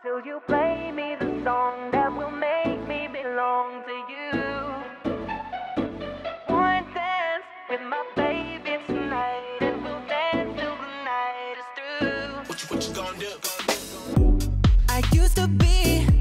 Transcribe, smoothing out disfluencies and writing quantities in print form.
till you play me the song that will make me belong to you. One dance with my baby tonight, and we'll dance till the night is through. What you gonna do? I used to be